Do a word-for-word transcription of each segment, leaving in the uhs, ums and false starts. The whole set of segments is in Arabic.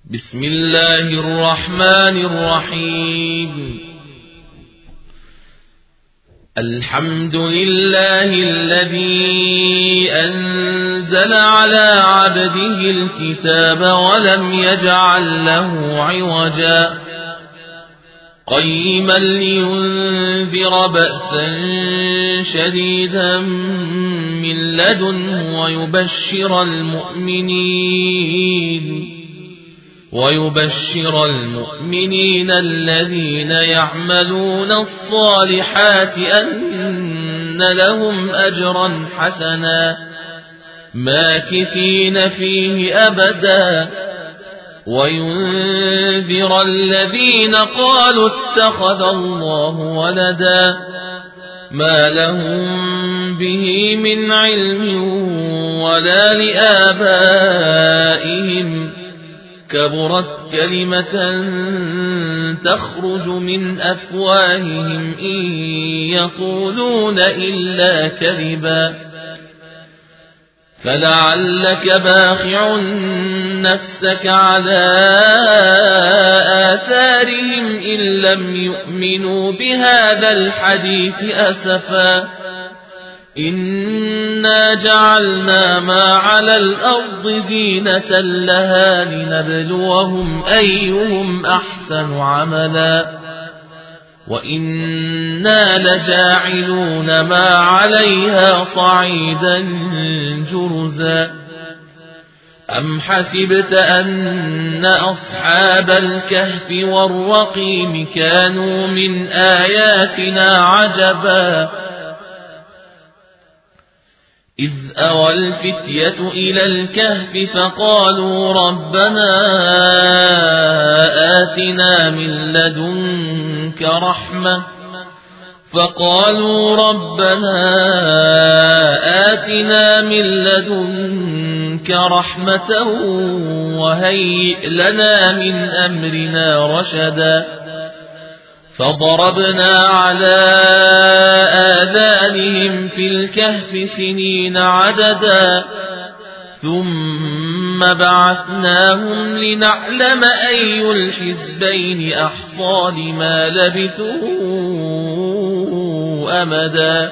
بسم الله الرحمن الرحيم. الحمد لله الذي أنزل على عبده الكتاب ولم يجعل له عوجا قيما لينذر بأسا شديدا من لدنه ويبشر المؤمنين ويبشر المؤمنين الذين يعملون الصالحات أن لهم أجرا حسنا ماكثين فيه أبدا وينذر الذين قالوا اتخذ الله ولدا ما لهم به من علم ولا لآبائهم كبرت كلمة تخرج من أفواههم إن يقولون إلا كذبا فلعلك باخع نفسك على آثارهم إن لم يؤمنوا بهذا الحديث أسفا إنا جعلنا ما على الأرض زينة لها لنبلوهم أيهم أحسن عملا وإنا لجاعلون ما عليها صعيدا جرزا أم حسبت أن أصحاب الكهف والرقيم كانوا من آياتنا عجبا إذ أوى الفتية إلى الكهف فقالوا ربنا آتنا من لدنك رحمة فقالوا ربنا آتنا من لدنك رحمة وهيئ لنا من أمرنا رشدا فضربنا على آذانهم في الكهف سنين عددا ثم بعثناهم لنعلم أي الحزبين أحصى لما لبثوا أمدا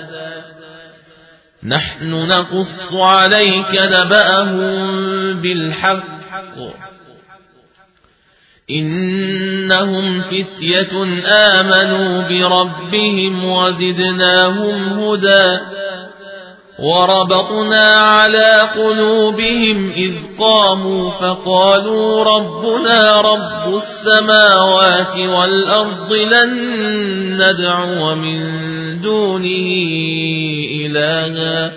نحن نقص عليك نبأهم بالحق إنهم فتية آمنوا بربهم وزدناهم هدى وربطنا على قلوبهم إذ قاموا فقالوا ربنا رب السماوات والأرض لن ندعو من دونه إلها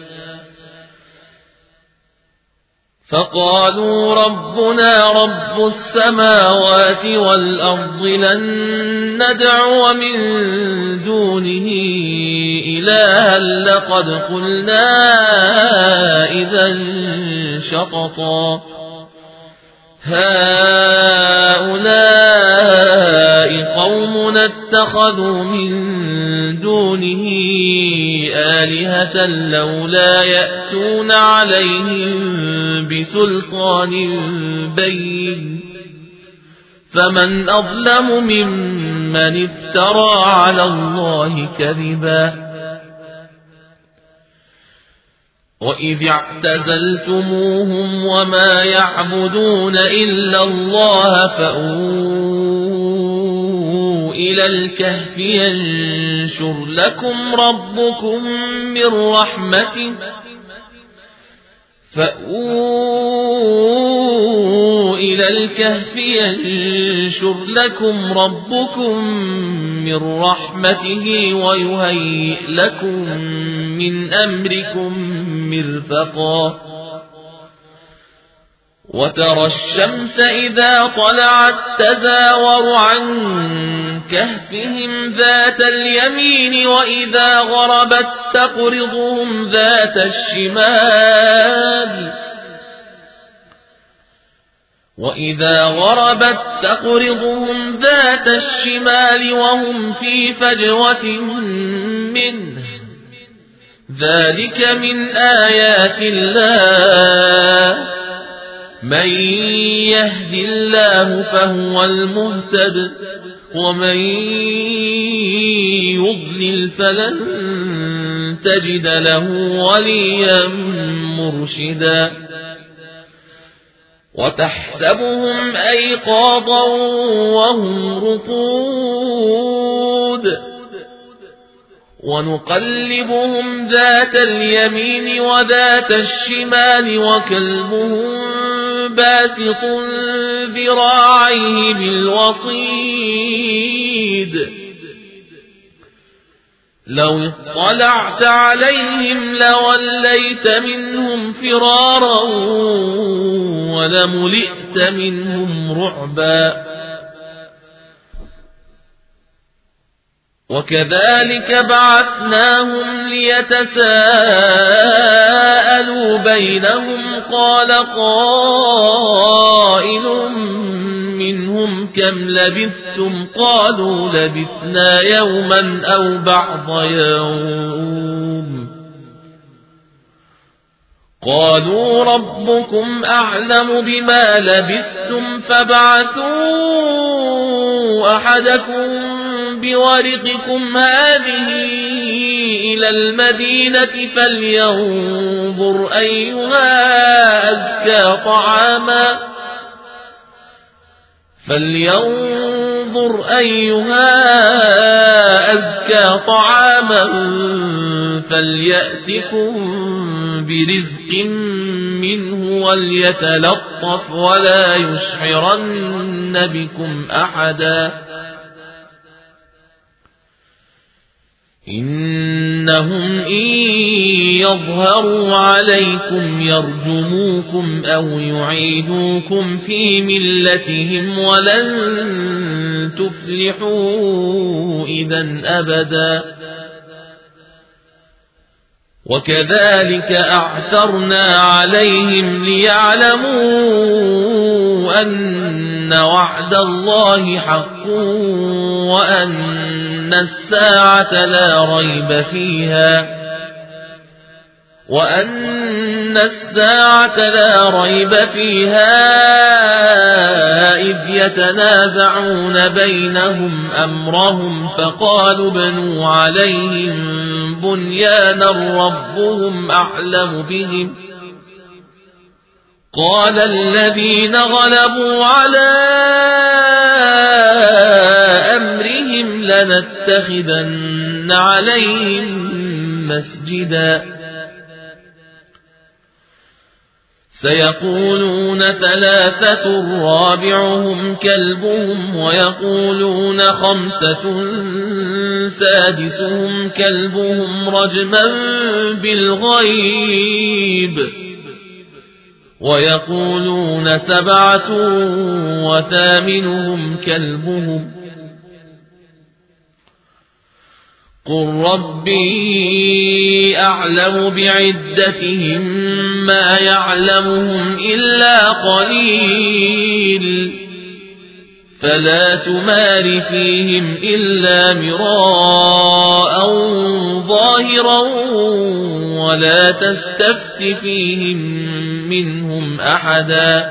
فقالوا ربنا رب السماوات والأرض لن ندعو من دونه إلها لقد قلنا إذا شططا هؤلاء قومنا اتخذوا من دونه آلهة لولا يأتون عليهم بسلطان بين فمن أظلم ممن افترى على الله كذبا وإذ اعتزلتموهم وما يعبدون إلا الله فأووا إلى الكهف ينشر لكم ربكم من رحمته فأووا إلى الكهف ينشر لكم ربكم من رحمته ويهيئ لكم من أمركم مرفقا وترى الشمس إذا طلعت تزاور عن كهفهم ذات اليمين وإذا غربت تقرضهم ذات الشمال وإذا غربت تقرضهم ذات الشمال وهم في فجوة منه ذلك من آيات الله من يهد الله فهو المهتد ومن يضلل فلن تجد له وليا مرشدا وتحسبهم أيقاظا وهم رقود ونقلبهم ذات اليمين وذات الشمال وكلبهم باسط ذراعيه بالوصيد لو اطلعت عليهم لوليت منهم فرارا ولملئت منهم رعبا وكذلك بعثناهم ليتساءلوا بينهم قال قائل منهم كم لبثتم قالوا لبثنا يوما أو بعض يوم قالوا ربكم أعلم بما لبثتم فابعثوا أحدكم بورقكم هذه إلى المدينة فلينظر أيها أزكى طعاما فلينظر أيها أزكى طعاما فليأتكم برزق منه وليتلطف ولا يشعرن بكم أحدا إنهم إن يظهروا عليكم يرجموكم أو يعيدوكم في ملتهم ولن تفلحوا إذا أبدا وكذلك أعثرنا عليهم ليعلموا أن وعد الله حق وأن الساعة لا ريب فيها وأن الساعة لا ريب فيها إذ يتنازعون بينهم أمرهم فقالوا ابنوا عليهم بنيانا ربهم أعلم بهم قال الذين غلبوا على أمرهم لنتخذن عليهم مسجدا سيقولون ثلاثة رابعهم كلبهم ويقولون خمسة سادسهم كلبهم رجما بالغيب ويقولون سبعة وثامنهم كلبهم قل ربي أعلم بعدتهم ما يعلمهم إلا قليل فلا تمار فيهم إلا مراء ظاهرا ولا تستفت فيهم منهم أحدا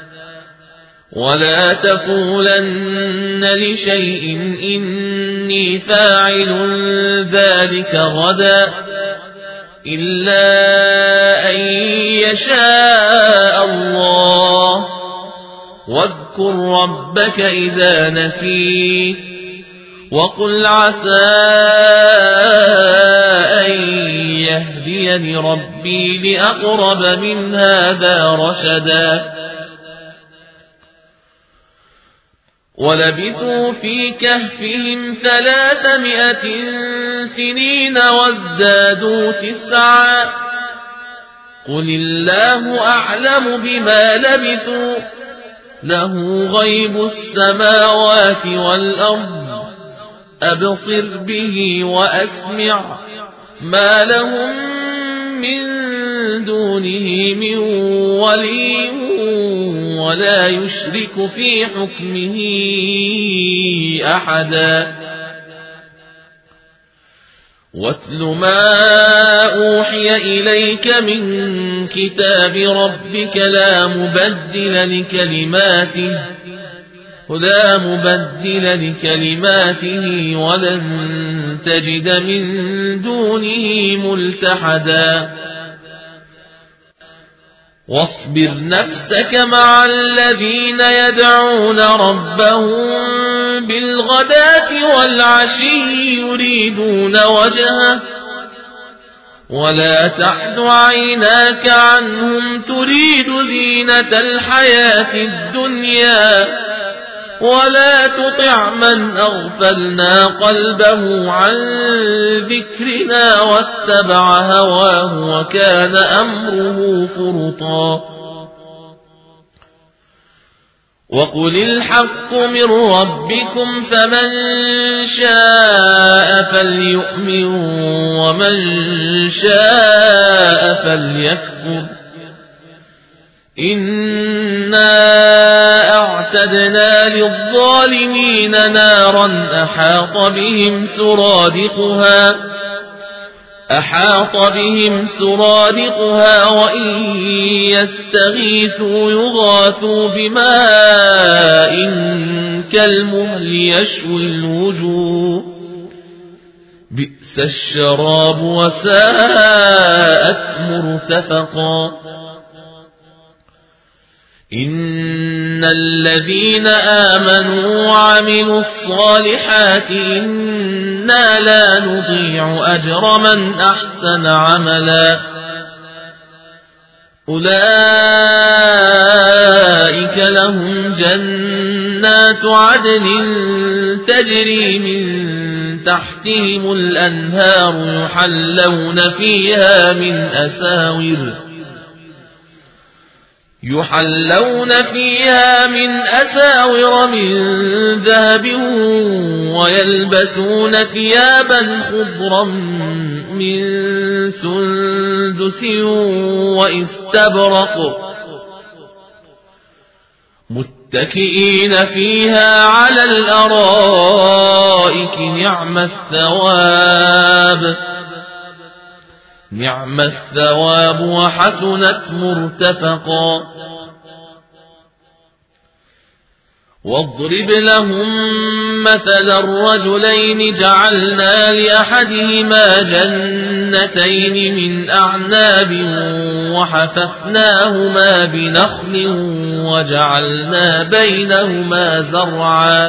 ولا تقولن لشيء إني فاعل ذلك غدا إلا أن يشاء الله واذكر ربك إذا نسيت وقل عسى أن يهديني ربي لأقرب من هذا رشدا ولبثوا في كهفهم ثلاثمائة سنين وازدادوا تسعا قل الله أعلم بما لبثوا له غيب السماوات والأرض أبصر به وأسمع ما لهم من دونه من ولي ولا يشرك في حكمه أحدا واتل ما أوحي إليك من كتاب ربك لا مبدل لكلماته لا مبدل لكلماته ولن تجد من دونه ملتحدا واصبر نفسك مع الذين يدعون ربهم بالغداة والعشي يريدون وجهه ولا تعد عيناك عنهم تريد زينة الحياة الدنيا ولا تطع من أغفلنا قلبه عن ذكرنا واتبع هواه وكان أمره فرطا وقل الحق من ربكم فمن شاء فليؤمن ومن شاء فليكفر إنا أعتدنا للظالمين نارا أحاط بهم سرادقها أحاط بهم سرادقها وإن يستغيثوا يغاثوا بماء كالمهل يشوي الوجوه بئس الشراب وساءت مرتفقا إن الذين آمنوا وعملوا الصالحات إنا لا نضيع أجر من أحسن عملا أولئك لهم جنات عدن تجري من تحتهم الأنهار يحلون فيها من أساور يحلون فيها من أساور من ذهب ويلبسون ثيابا خضرا من سندس واستبرق متكئين فيها على الأرائك نعم الثواب نعم الثواب وحسنت مرتفقا واضرب لهم مثل الرجلين جعلنا لأحدهما جنتين من أعناب وحففناهما بنخل وجعلنا بينهما زرعا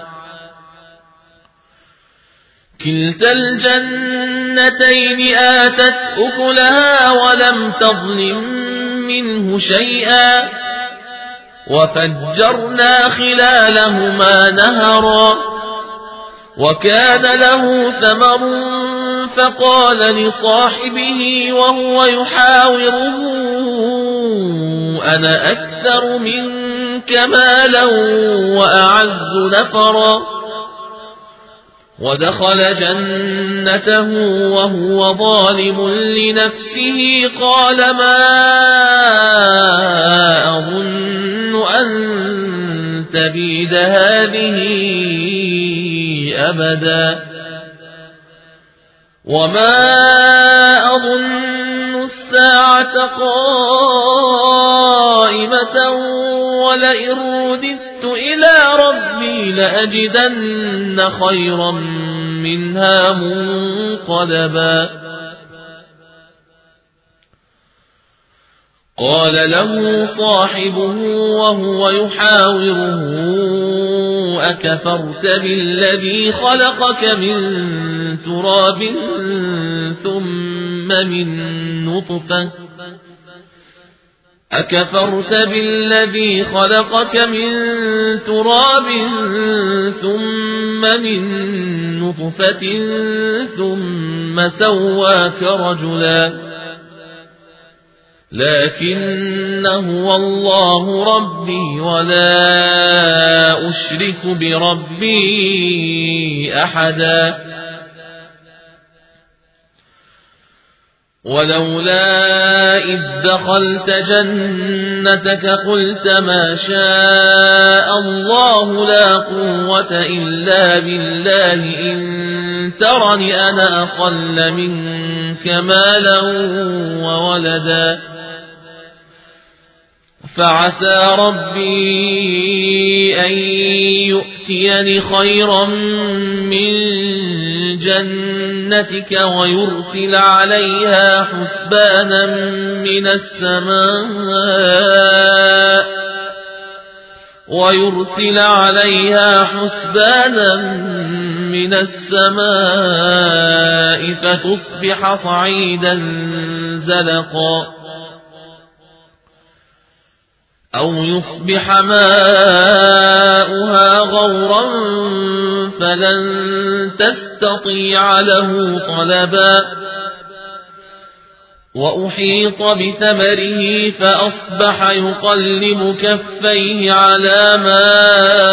كلتا الجنتين آتت أكلها ولم تظلم منه شيئا وفجرنا خلالهما نهرا وكان له ثمر فقال لصاحبه وهو يحاوره أنا أكثر منك مالا وأعز نفرا ودخل جنته وهو ظالم لنفسه قال ما أظن أن تبيد هذه أبدا وما أظن الساعة قائمة ولئن رددت إلى ربي لأجدن خيرا منها منقلبا قال له صاحبه وهو يحاوره أكفرت بالذي خلقك من تراب ثم من نطفة أكفرت بالذي خلقك من تراب ثم من نطفة ثم سواك رجلا لكن هو الله ربي ولا أشرك بربي أحدا ولولا إذ دخلت جنتك قلت ما شاء الله لا قوة قوة إلا بالله إن ترني أنا أقل منك مالا وولدا فعسى ربي أن يؤتيني خيرا من جنتك ويرسل عليها حسبانا من السماء ويرسل عليها حسبانا من السماء فتصبح صعيدا زلقا أو يصبح ماؤها غورا فلن تستطيع له طلبا وأحيط بثمره فأصبح يقلب كفيه على ما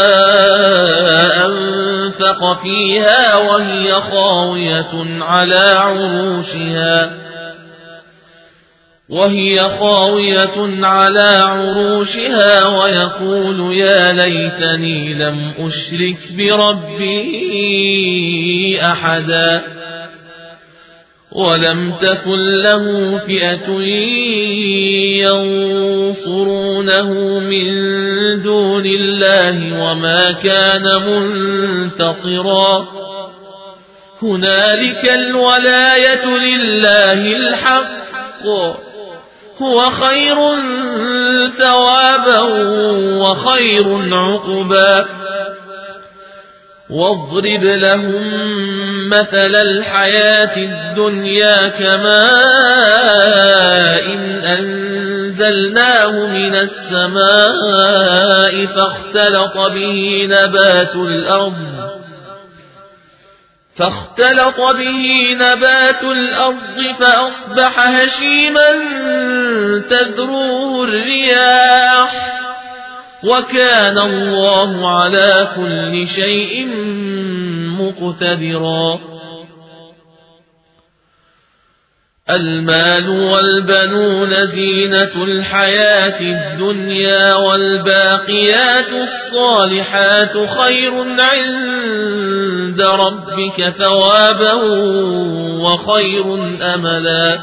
أنفق فيها وهي خاوية على عروشها وهي خاوية على عروشها ويقول يا ليتني لم أشرك بربي أحدا ولم تكن له فئة ينصرونه من دون الله وما كان منتصرا هنالك الولاية لله الحق هو خير ثوابا وخير عقبا واضرب لهم مثل الحياة الدنيا كماء إن أنزلناه من السماء فاختلط به نبات الأرض فاختلط به نبات الأرض فأصبح هشيما تذروه الرياح وكان الله على كل شيء مقتدرا المال والبنون زينة الحياة الدنيا والباقيات الصالحات خير عند ربك ثوابا وخير أملا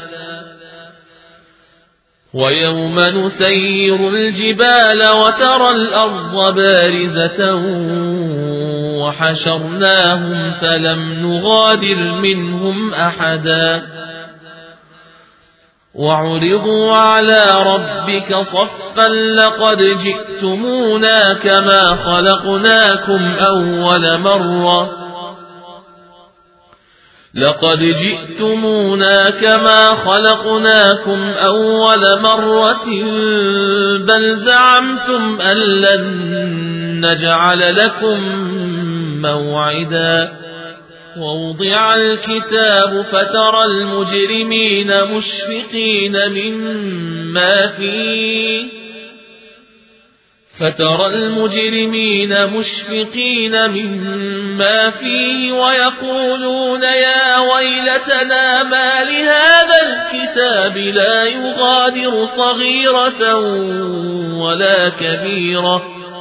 ويوم نسير الجبال وترى الأرض بارزة وحشرناهم فلم نغادر منهم أحدا وعرضوا على ربك صفا لقد جئتمونا كما خلقناكم أول مرة لقد جئتمونا كما خلقناكم أول مرة بل زعمتم أن لن نجعل لكم موعدا ووضع الكتاب فترى المجرمين مشفقين مما فيه فترى المجرمين مشفقين مما فيه ويقولون يا ويلتنا ما لهذا الكتاب لا يغادر صغيرة ولا كبيرة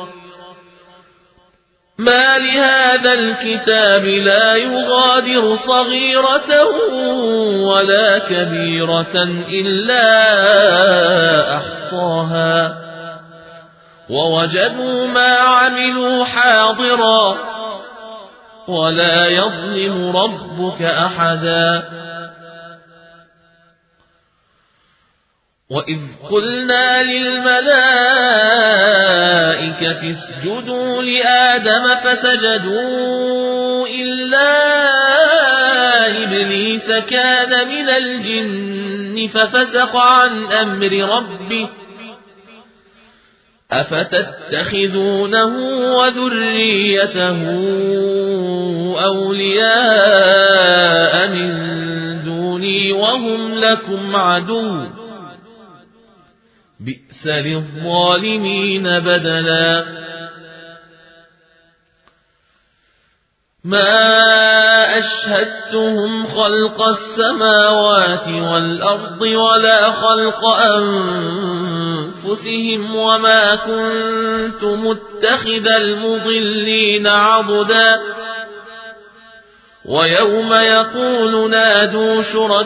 ما لهذا الكتاب لا يغادر صغيرة ولا كبيرة إلا أحصاها ووجدوا ما عملوا حاضرا ولا يظلم ربك أحدا وإذ قلنا للملائكة اسجدوا لآدم فسجدوا إلا إبليس كان من الجن ففسق عن أمر ربه أفتتخذونه وذريته أولياء من دوني وهم لكم عدو بئس للظالمين بدلا ما أشهدتهم خلق السماوات والأرض ولا خلق أنفسهم وما كنت متخذ المضلين عضدا ويوم يقول نادوا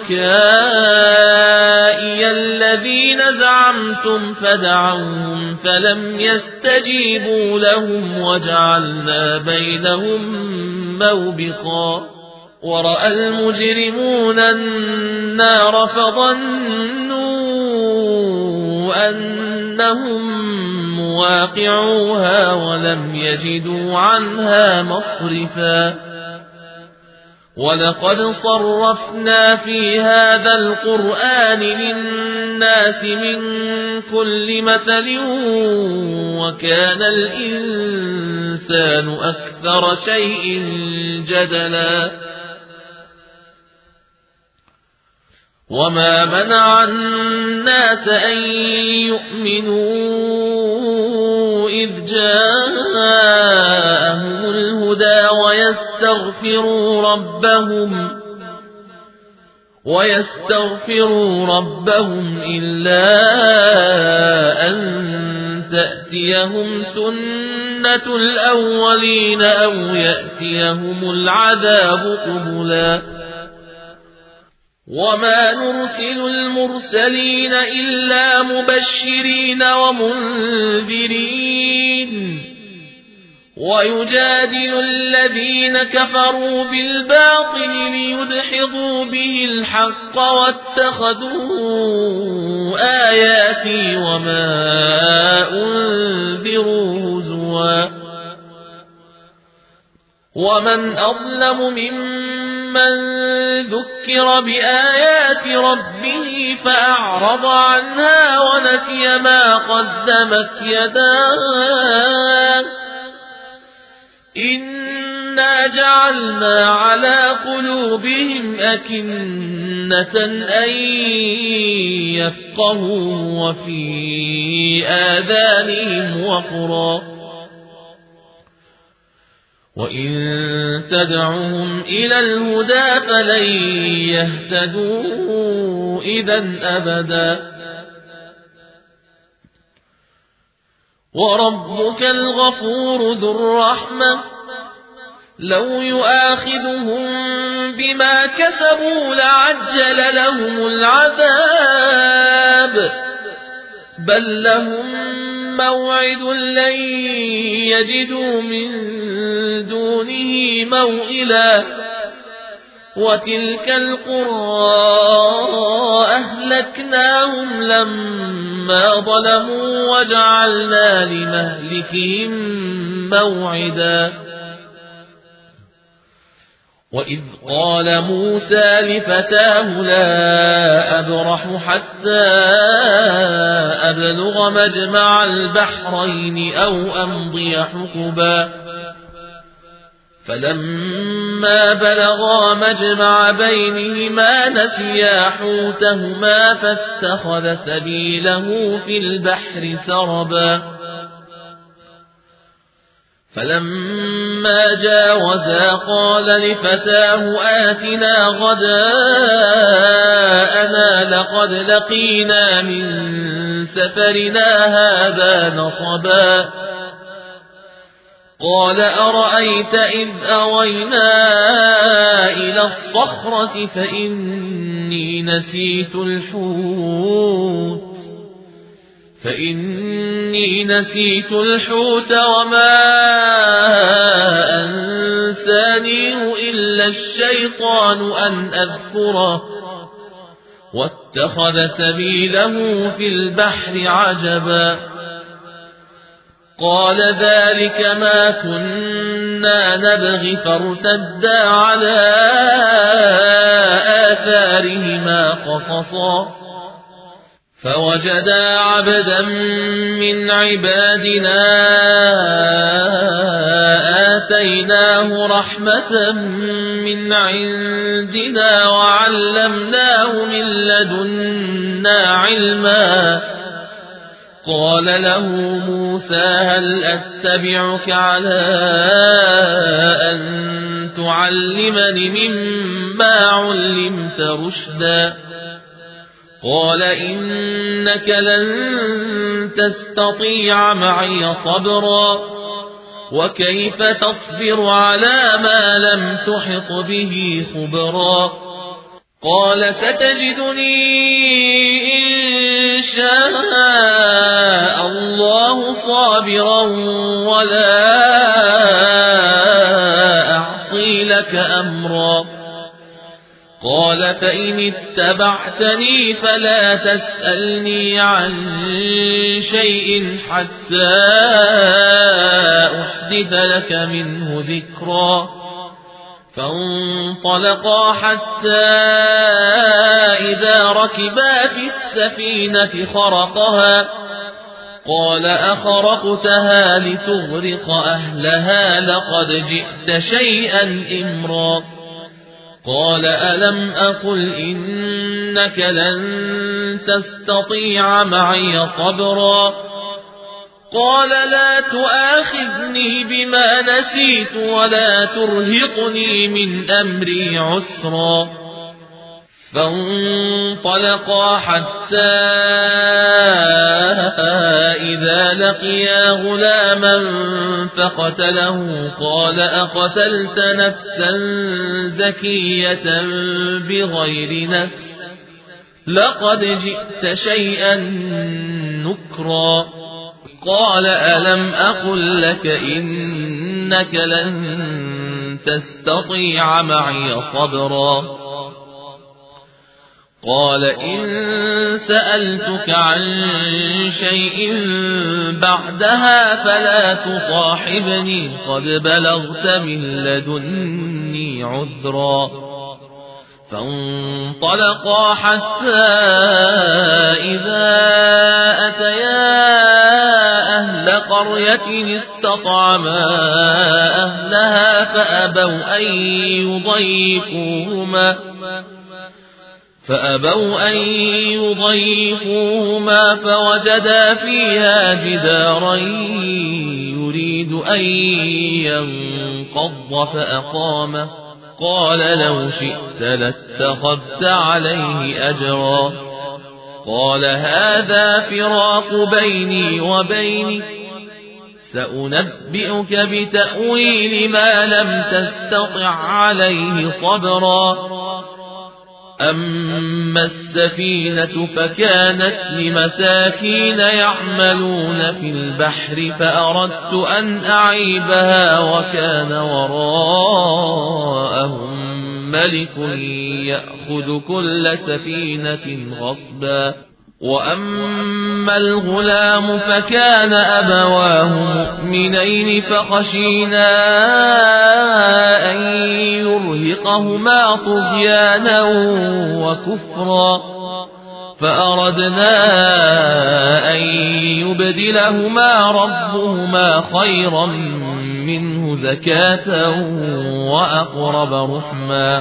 شركائي الذين زعمتم فدعوهم فلم يستجيبوا لهم وجعلنا بينهم موبقا ورأى المجرمون النار فظنوا أنهم مواقعوها ولم يجدوا عنها مصرفا ولقد صرفنا في هذا القرآن للناس من كل مثل وكان الإنسان أكثر شيء جدلا وما منع الناس أن يؤمنوا إذ جاءهم الهدى ويستغفروا ربهم ويستغفروا ربهم إلا أن تأتيهم سنة الأولين أو يأتيهم العذاب قبلا وما نرسل المرسلين إلا مبشرين ومنذرين ويجادل الذين كفروا بالباطل ليدحضوا به الحق واتخذوا آياتي وما أنذروا هزوا ومن أظلم ممن ذكر بآيات ربه فأعرض عنها ونسي ما قدمت يداه إنا جعلنا على قلوبهم أكنة أن يفقهوا وفي آذانهم وقرا وإن تدعهم إلى الهدى فلن يهتدوا إذا أبدا وربك الغفور ذو الرحمة لو يؤاخذهم بما كسبوا لعجل لهم العذاب بل لهم موعد لن يجدوا من دونه موئلا وتلك القرى أهلكناهم لما ظلموا وجعلنا لمهلكهم موعدا وإذ قال موسى لفتاه لا أبرح حتى أبلغ مجمع البحرين أو أمضي حقبا فلما بلغا مجمع بينهما نسيا حوتهما فاتخذ سبيله في البحر سربا فلما جاوزا قال لفتاه آتنا غداءنا لقد لقينا من سفرنا هذا نصبا قال أرأيت إذ أوينا إلى الصخرة فإني نسيت الحوت فإني نسيت الحوت وما أنسانيه إلا الشيطان أن أذكره واتخذ سبيله في البحر عجبا قال ذلك ما كنا نبغي فارتدا على آثارهما قصصا فوجدا عبدا من عبادنا آتيناه رحمة من عندنا وعلمناه من لدنا علما قال له موسى هل أتبعك على أن تعلمني مما علمت رشدا قال إنك لن تستطيع معي صبرا وكيف تصبر على ما لم تحط به خبرا قال ستجدني إن شاء الله صابرا ولا أعصي لك أمرا قال فإن اتبعتني فلا تسألني عن شيء حتى أحدث لك منه ذكرا فانطلقا حتى إذا ركبا في السفينة خرقها قال أخرقتها لتغرق أهلها لقد جئت شيئا إمرا قال ألم أقل إنك لن تستطيع معي صبرا قال لا تؤاخذني بما نسيت ولا ترهقني من أمري عسرا فانطلقا حتى إذا لقيا غلاما فقتله قال أقتلت نفسا زكية بغير نفس لقد جئت شيئا نكرا قال ألم أقل لك إنك لن تستطيع معي صبرا قال إن سألتك عن شيء بعدها فلا تصاحبني قد بلغت من لدني عذرا فانطلقا حتى إذا أتيا أهل قرية استطعما أهلها فأبوا أن يضيفوهما فأبوا أن يضيفوهما فوجدا فيها جدارا يريد أن ينقض فأقامه قال لو شئت لاتخذت عليه أجرا قال هذا فراق بيني وبينك سأنبئك بتأويل ما لم تستطع عليه صبرا أما السفينة فكانت لمساكين يعملون في البحر فأردت أن أعيبها وكان وراءهم ملك يأخذ كل سفينة غصبا وأما الغلام فكان أبواه مؤمنين فخشينا أن يرهقهما طغيانا وكفرا فأردنا أن يبدلهما ربهما خيرا منه زكاة وأقرب رحما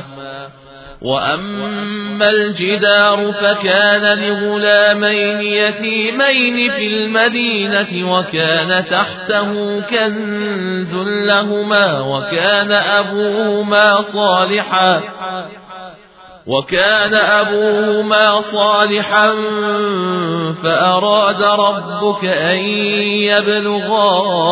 وأما الجدار فكان لغلامين يتيمين في المدينة وكان تحته كنز لهما وكان أبوهما صالحا وكان أبوهما صالحا فأراد ربك أن يبلغا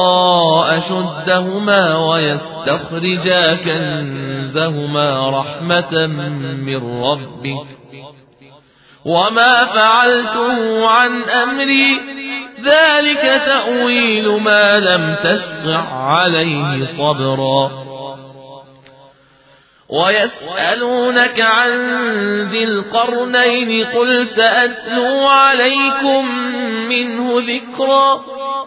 أشدهما ويستخرجا كنزهما رحمة من ربك وما فعلته عن أمري ذلك تأويل ما لم تستطع عليه صبرا ويسألونك عن ذي القرنين قل سأتلو عليكم منه ذكرا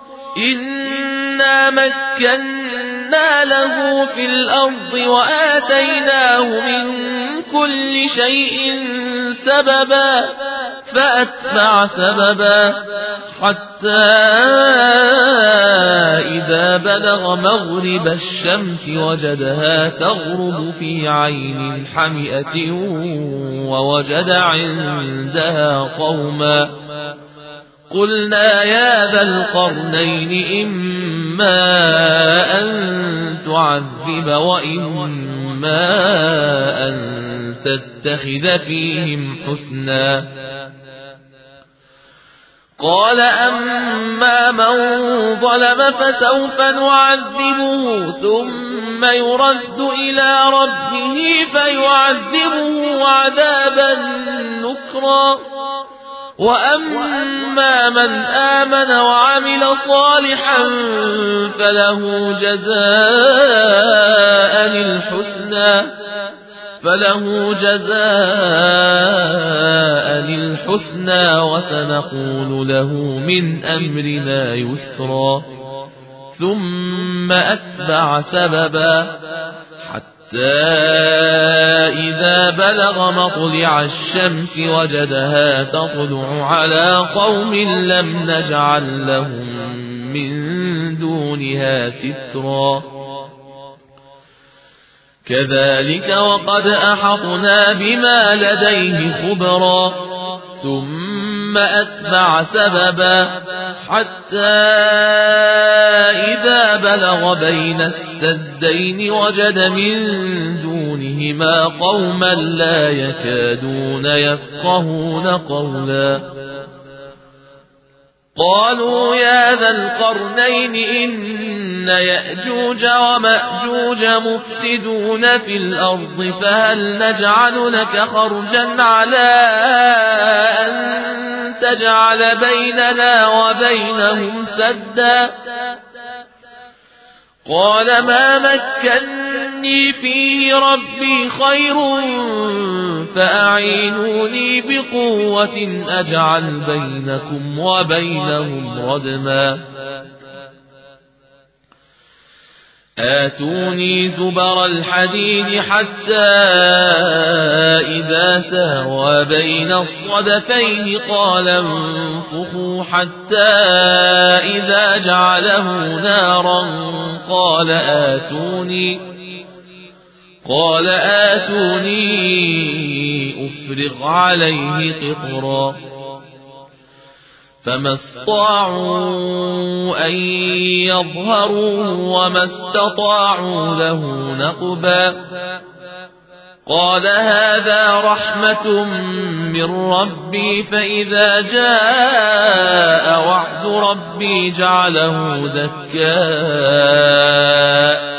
إنا مكنا له في الأرض وآتيناه من كل شيء سببا فأتبع سببا حتى إذا بلغ مغرب الشمس وجدها تغرب في عين حمئة ووجد عندها قوما قلنا يا ذا القرنين إما أن تعذب وإما أن تتخذ فيهم حسنا. قال أما من ظلم فسوف نعذبه ثم يرد إلى ربه فيعذبه عذابا نكرا، وأما من آمن وعمل صالحا فله جزاء الحسنى فله جزاء الحسنى وسنقول له من أمرنا يسرا. ثم أتبع سببا حتى إذا بلغ مطلع الشمس وجدها تطلع على قوم لم نجعل لهم من دونها سترا. كذلك وقد أحطنا بما لديه خبرا. ثم أتبع سببا حتى إذا بلغ بين السدين وجد من دونهما قوما لا يكادون يفقهون قولا. قالوا يا ذا القرنين إن يأجوج ومأجوج مفسدون في الأرض فهل نجعل لك خرجا على أن تجعل بيننا وبينهم سدا؟ قال ما مكني فيه ربي خير فأعينوني بقوة أجعل بينكم وبينهم ردما. آتوني زبر الحديد حتى إذا ساوى بين الصدفين قال انفخوا حتى إذا جعله نارا قال آتوني قال آتوني أفرغ عليه قطرا. فما استطاعوا أن يظهروه وما استطاعوا له نقبا. قال هذا رحمة من ربي فإذا جاء وعد ربي جعله دكاء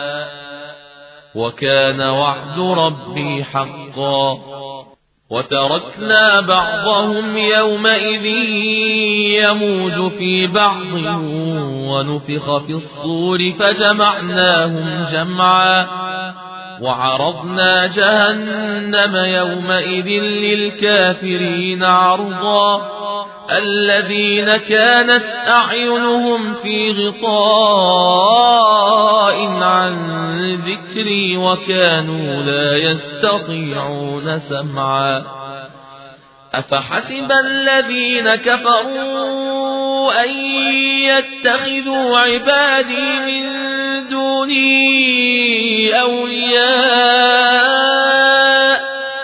وكان وعد ربي حقا. وتركنا بعضهم يومئذ يموج في بعض ونفخ في الصور فجمعناهم جمعا وعرضنا جهنم يومئذ للكافرين عرضا. الذين كانت أعينهم في غطاء عن ذكري وكانوا لا يستطيعون سمعا. أفحسب الذين كفروا أن يتخذوا عبادي من دوني أولياء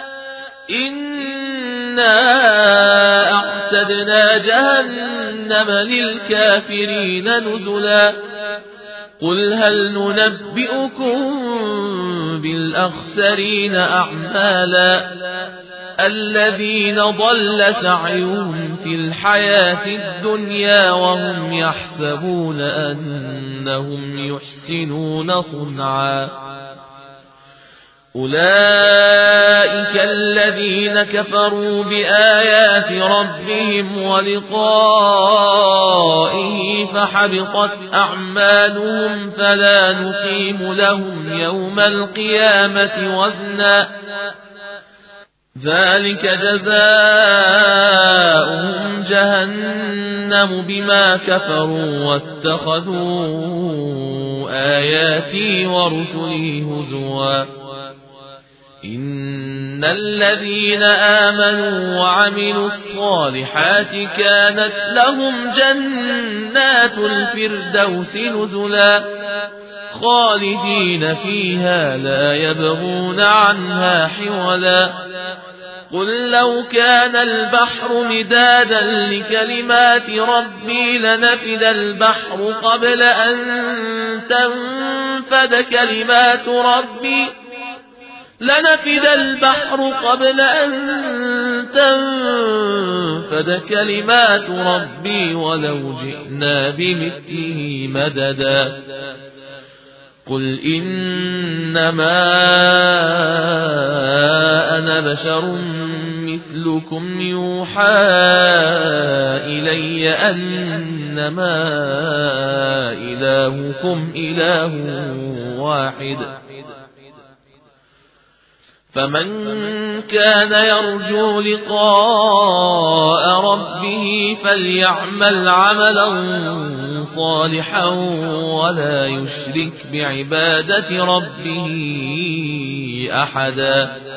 إنا أعتدنا جهنم للكافرين نزلا. قل هل ننبئكم بالأخسرين أعمالا الذين ضل سعيهم في الحياة الدنيا وهم يحسبون أنهم يحسنون صنعا. أولئك الذين كفروا بآيات ربهم ولقائه فحبطت أعمالهم فلا نقيم لهم يوم القيامة وزنا. ذلك جزاؤهم جهنم بما كفروا واتخذوا آياتي ورسلي هزوا. إن الذين آمنوا وعملوا الصالحات كانت لهم جنات الفردوس نزلا خالدين فيها لا يبغون عنها حولا. قل لو كان البحر مدادا لكلمات ربي لنفد البحر قبل أن تنفد كلمات ربي لنفد البحر قبل أن تنفد كلمات ربي ولو جئنا بمثله مددا قل إنما أنا بشر مثلكم يوحى إلي أنما إلهكم إله واحد فمن كان يرجو لقاء ربه فليعمل عملا صالحا ولا يشرك بعبادة ربه أحدا.